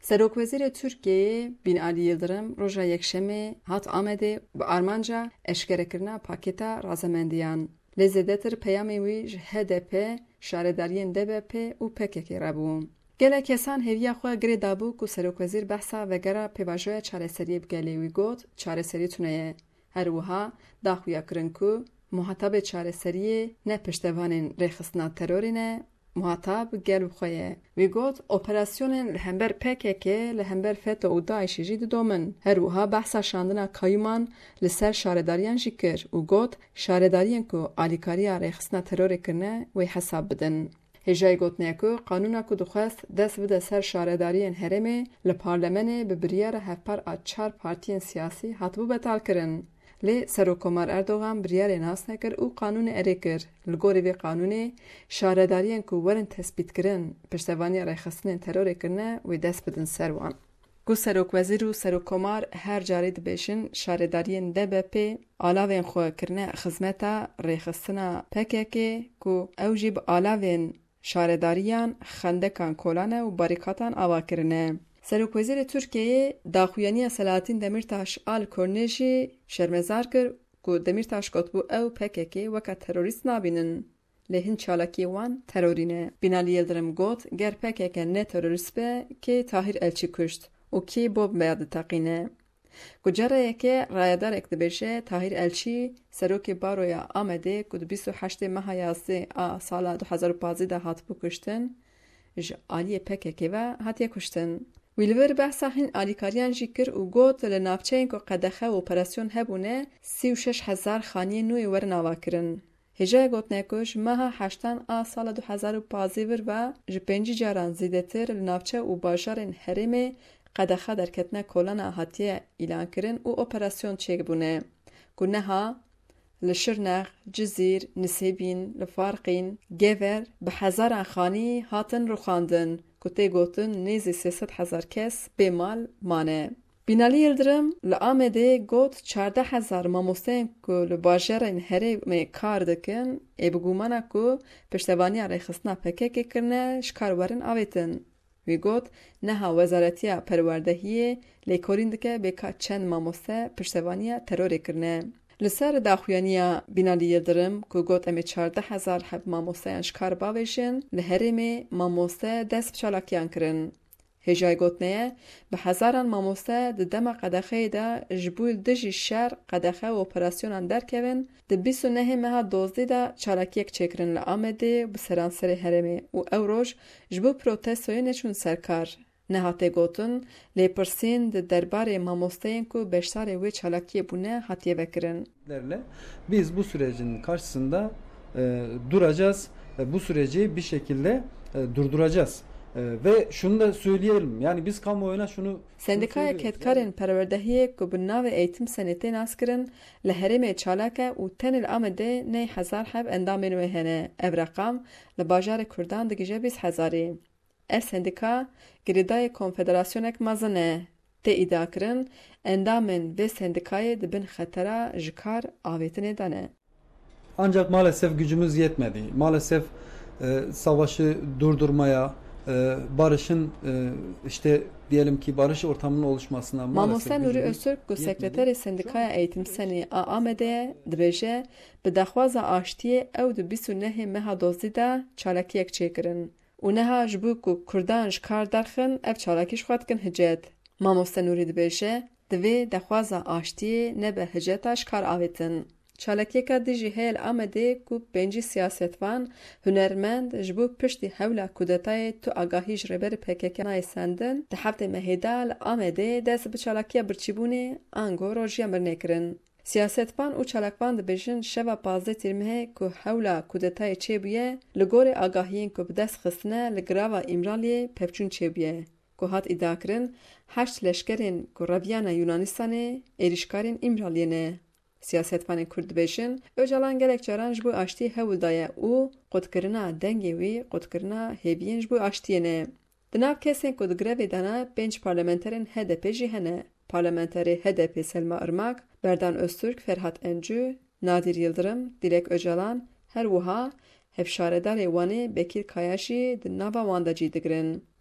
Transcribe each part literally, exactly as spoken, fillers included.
Serokwezîrê Tirkiyeyê Binalî Yıldırım roja yekşemê hat Amedê bi armanca eşkerekirina pakêta razemendiyan. Lê zêdetir peyamên wî ji H D P, şaredariyên D B P û P K K re bû. Gelek kesan hêviya xwe girê dabû ku serokwezîr behsa vegera pêvajoya çareseriyê bi gelê wî got, çareserî tune ye. Her wiha daxuya kirin ku muhatabê çareseriyê ne piştevanên rêxistina terorê ne, muhatab gel û xwe ye. Wî got operasyonên li hember P K K, li hember FETÖ û Daişê jî didomin. Her wiha behsa şandina kayûman li ser şaredariyan jî kir û got şaredariyên ku alîkariya rêxistina terorê kirine wê hesab bidin. Hêjayê gotiye ku qanûna ku dixwest dest bide ser şaredariyên herêmê li parlemenê bi biryara hevpar a çar partiyên siyasî hatibû betalkirin. Lê Serokkomar Erdogan biryarê nas nekir û qanûnê erê kir. Li gorî vê qanûnê şaredariyên ku werin tespîtkirin piştevaniya rêxistinên terorê kirine wê dest bidin ser wan. Ku Serokwezîr û Serokkomar her carê dibêjin şaredariyên D B P alavên xwe kirine xizmeta rêxistina P K K ku ew jî bi alavên şaredariyan xendekan kolane û barîkatan ava kirine. Serokwezîrê Tirkiyeyê daxuyaniya Selahattin Demirtaş al Kornê jî şermezar kir ku Demirtaş gotbû ew P K K weka terorîst nabînin. Lê hin çalakiyê wan terorî ne. Binalî Yıldırım got ger P K K ne terorîst be kê Tahir Elçî kuşt û kê bob me diteqîne. Ku carayekê rayedarek dibêje Tahir Elçî serokê Baroya Amedê ku di bîst û heştê meha yazdê a sala du hezar û panzdî de hatibû kuştin, ji aliyê P K K ve hatiye kuştin. Wî li vir behsa hin alîkariyan jî kir û got li navçeyên ku qedexe û operasyon hebûne sî û şeş hezar xaniyên nû ê werin avakirin. Hêjayê gotiye ku ji meha heştan a sala du hezar û panzdî vir ve ji pêncî caran zêdetir li navçe û bajarên herêmê qedexe derketina kolana hatiye îlan kirin û operasyon çêbûne. Ku neha li Şirnex, Cizîr, Nisêbîn, li Farqîn, Gever bi hezaran xanî hatin rûxandin ku tê gotin nêzî sê sed hezar kes bêmal mane. Binalî Yıldırım li Amedê got çardeh hezar mamosteyên ku li bajarên herêmê kar dikin ê bi gumana ku piştevaniya rêxistina P K K kirine ji kar werin avêtin. Wî got neha Wezaretiya Perwerdehiyê lêkorîn dike bêka çend mamoste piştevaniya terorê kirine. Li ser daxuyaniya Binalî Yıldırım ku got em ê çardeh hezar hev mamosteyan ji kar bavêjin, li herêmê mamoste dest bi çalakiyan kirin. Hêjayê gotiye bi hezaran mamoste di dema qedexeyê de ji bo dijî şer qedexe û operasyonan derkevin, di bîst û nehê meha dozdî de çalakiyek çêkirin li Amedê bi seranserê herêmê û ew roj ji bo protestoyê neçûn serkar. Nehatê gotin lêpirsîn di derbarê mamosteyên ku beşdarê wê çalakiyê bûne hatiye vekirin. Biz bu sürecin karşısında e, duracağız. E, bu süreci bir şekilde e, durduracağız. Ve şunu da söyleyelim. Yani biz kamuoyuna şunu Sendikaya Ketkarên Perwerdehiyê ku bi navê eğitim senetê nas kirin li herêmê çalak e û tenê li Amedê ney hezar hev endamên wê hene. Ev reqam li bajarê Kurdan digije bîst hezarî. Ev sendika girêdayê Konfederasyonek mezin e. Tê îdia kirin endamên vê sendikayê dibin xetera ji kar avêtinê de ne. Ancak maalesef gücümüz yetmedi. Maalesef e, savaşı durdurmaya, barışın işte diyelim ki barış ortamının oluşmasına Mamoste Nuri Öztürk ku sekreterê Sendikaya Eğitim Senê a Amedê dibêje bi daxwaza aştiyê ew di bîst û nehê meha dozdî de çalakiyek çêkirin û neha ji bo ku Kurdan ji kar derxin ev çalakî ji xwe dikin hicet. Mamoste Nuri dibêje divê daxwaza aştiyê nebe hiceta ji kar avêtin. Çalakiyeka dijî heye li Amedê ku pêncî siyasetvan hunermend ji bo piştî hewla kudetayê tu agahî ji rêberê P K K nayê sendin di heftê mehêda li Amedê dest bi çalakiya birçîbûnê ango rojiya mirinê kirin. Siyasetvan û çalakvan dibêjin şeva panzdeh tîrmehê ku hewla kudetayê çêbûye li gorî agahiyên ku bi dest xistine li girava Îmraliyê pevçûn çêbûye ku hat îdia kirin heşt leşkerên ku reviyana Yunanistanê êrîşkarên Îmraliyê ne. Siyasetvanên Kurd dibêjin Öcalan gelek caran ji bo aştiyê hewl daye û qutkirina dengê wî qutkirina hêviyên ji bo aştiyê ne. Di nav kesên ku di grevê de ne pênc parlamenterên H D P jî hene. Parlamenterê H D P Selma Irmak, Berdan Öztürk, Ferhat Encü, Nadir Yıldırım, Dilek Öcalan, her wiha hevşaredarê wanê Bekir Kaya jî di nava wan de cî digirin.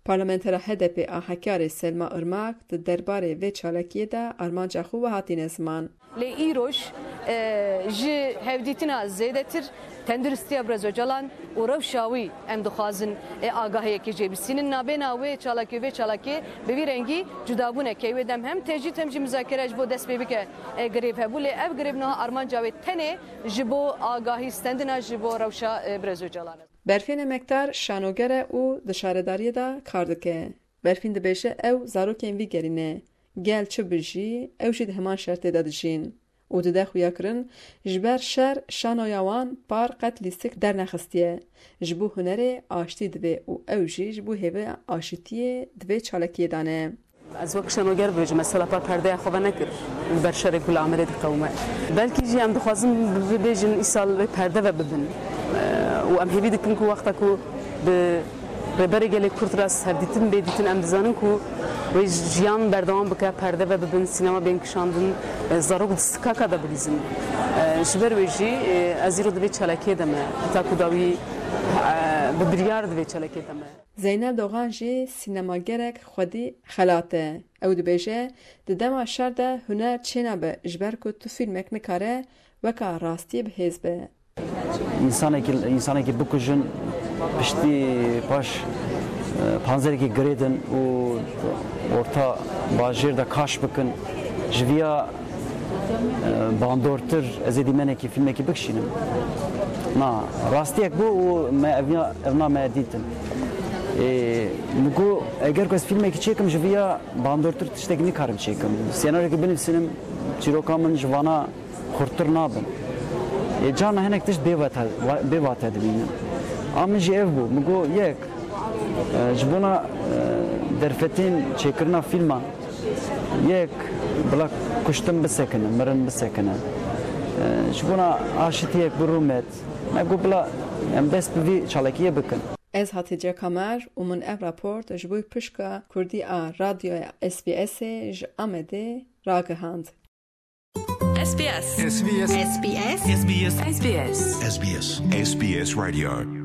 Parlamentera H D P a Hakkari Selma Irmak di derbarê vê çalakiyê de armanca xwe ve hatîne ziman. Lê îroj ji hevdîtina zêdetir tenduristiya Brezocyalan û rewşa wî em dixwazin agahiyekê jêbîsînin navbêna wê çalakî vê çalakê bi vî rengî cudabûnekê wê dem hem tecî hem jî muzakere ji bo dest pê bike girêv hebû lê ev girêv niha armanca wê tenê ji bo agahî stendina ji bo rewşa Brezocyalan. Berfên emektar şanogere û di şaredariyê de kar dike. Berfîn dibêje ew zarokên vî gerîne. Gel çi bijî ew jî di heman şertê de dijîn. û dide xuya kirin ji ber şer şanoya wan par qet lîstik dernexistiye. Ji bo hunerê aştî dibe û ew jî ji bo hêvê aşîtiyê divê çalakiyê dane. Ez wek şanoger bêjim mesela par perdeya xwe nekir li ber şerê ku li Amerê diqewme. Belkî jî em dixwazin bibêjin îsal vê perde ve bibin. û em hêvî dikin ku wexta ku bi rêberê gelê Kurd re hevdîtin bêdîtin em dizanin ku wê jiyan berdewam bike perde ve bibin sînema bên kişandin zarok di skaka da bilîzin. Ji ber wê jî ez îro divê çalakiyê de me heta ku da wî bi biryar divê çalakiyê de me. Zeynep Doğan jî sînemagerek xwedî xelate. Ew dibêje di dema şer de huner çênabe ji ber ku tu fîlmek nikare weka rastiyê bihêz be. İnsanekî insanekî bikujin piştî paş panzereke girêdin û orta bajêr de kaş bikin ji vîya bandortir ez ê dîmenekî fîlmekî bikişînim. Na rastiyek bû û me ev na me dîtin. Migo eger ku ez fîlmekî çêkim ji vîya bandortir tiştekî nikarim çêkim. Senaryokê binivîsim çîroka min ji vana xurttir nabin. Cana hinek tişt bêvate dibînin. A min jî ev bû migo yek ji bona derfetên çêkirina fîlman yek bila kuştin bisekine, mirin bisekine. Ji bona aşîtiyek bi rûmet me got bila em dest bi vî çalakiyê bikin. Ez Hatice Kamer û min ev raport ji bo pişka Kurdî a radyoya S B S'ê ji Amedê ragihand. S B S. S B S. S B S. S B S. S B S. S B S. S B S Radio.